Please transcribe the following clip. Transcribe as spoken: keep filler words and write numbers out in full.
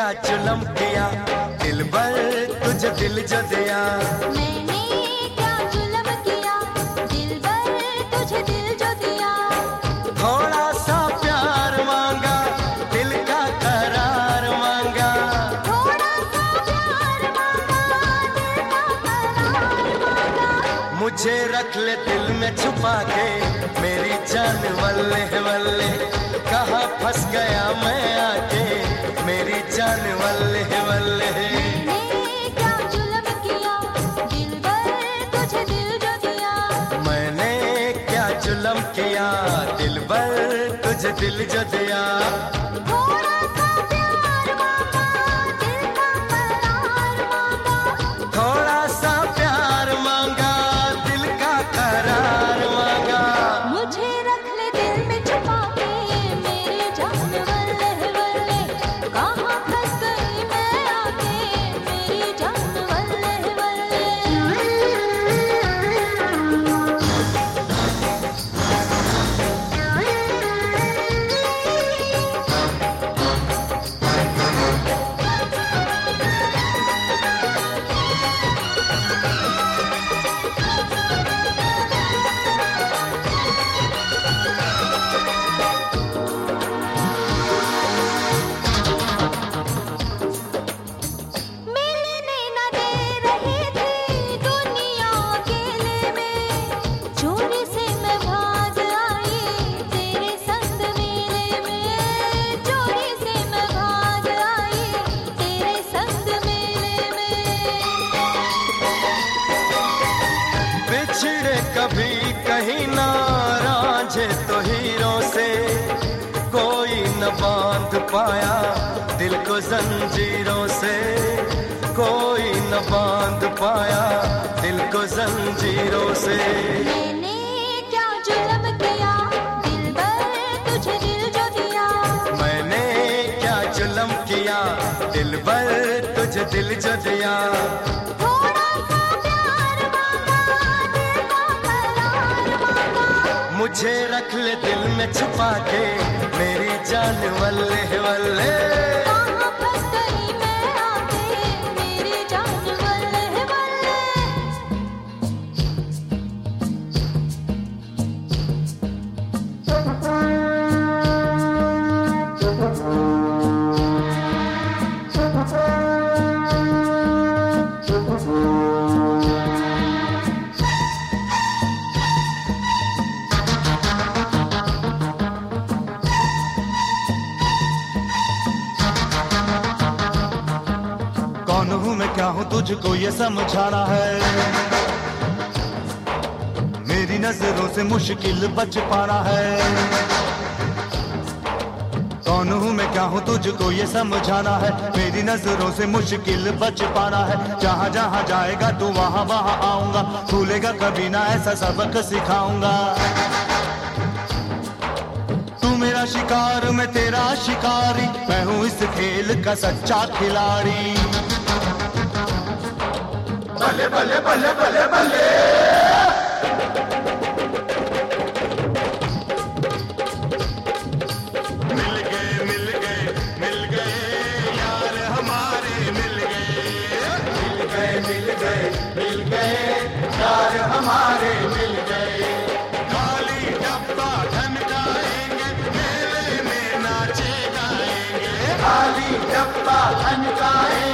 जुल्म किया दिल भर तुझे दिल जो दिया। मैंने क्या जुल्म किया दिल भर तुझे दिल जो दिया। थोड़ा सा प्यार मांगा दिल का करार मांगा। थोड़ा सा प्यार मांगा दिल का करार मांगा। मुझे रख ले दिल में छुपा के मेरी जान वल्ले वल्ले। कहाँ फंस गया मैं आके मेरी जान वल्ले वल्ले। मैंने क्या जुल्म किया दिल भर तुझे दिल जो दिया। मैंने क्या जुल्म किया दिल भर तुझे दिल जो दिया। थोड़ा सा प्यार मांगा दिल का करार मांगा। थोड़ा सा प्यार मांगा दिल का करार मांगा। मुझे रख ले दिल में छुपा के मेरी जान वल्ले वल्ले। कहाँ फंस गई मैं आके मेरी जान वल्ले वल्ले। मिलने न दे रही थी दुनिया अकेले में। चोरी से मैं भाग आई तेरे संग मेले में। चोरी से मैं भाग आई तेरे संग मेले में। बिछड़े कभी कहीं ना रांझे तो हीरों से। कोई न बांध पाया दिल को जंजीरों से। कोई न बांध पाया दिल को जंजीरों से। मैंने क्या जुल्म किया दिल भर तुझे दिल जो दिया। मैंने क्या जुल्म किया दिल भर तुझे दिल जो दिया। थोड़ा सा प्यार मांगा दिल का करार मांगा। मुझे रख ले दिल में छुपा के मेरी जान वल्ले वल्ले। कहाँ फंस गई मैं आके मेरी जान वल्ले वल्ले। कौन हूँ मैं क्या हूँ तुझको ये समझाना है। मेरी नजरों से मुश्किल बच पाना है। कौन हूँ मैं क्या हूँ तुझको ये समझाना है। मेरी नजरों से मुश्किल बच पाना है। जहाँ जहाँ जाएगा तू वहाँ वहाँ आऊंगा। भूलेगा कभी ना ऐसा सबक सिखाऊंगा। तू मेरा शिकार मैं तेरा शिकारी। मैं हूँ इस खेल का सच्चा खिलाड़ी। बल्ले बल्ले बल्ले बल्ले बल्ले। मिल गए मिल गए मिल गए यार हमारे मिल गए। मिल गए मिल गए मिल गए यार हमारे मिल गए। खाली डब्बा धमकाएंगे मेले में नाचे गाएंगे। खाली डब्बा धनकाए